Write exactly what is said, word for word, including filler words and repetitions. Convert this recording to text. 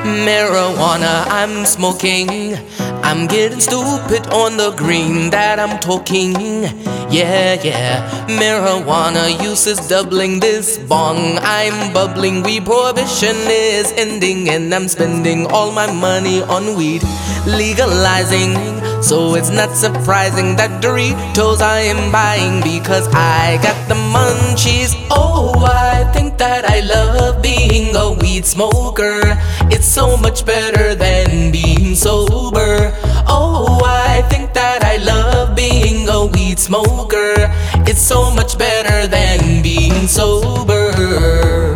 Marijuana I'm smoking, I'm getting stupid on the green that I'm talking. Yeah, yeah, marijuana use is doubling, this bong I'm bubbling. Weed prohibition is ending and I'm spending all my money on weed. Legalizing, so it's not surprising that Doritos I am buying because I got the munchies. Oh, I think that I love being a weed smoker. It's so much better than being sober. Oh, I think that I love being a weed smoker. It's so much better than being sober.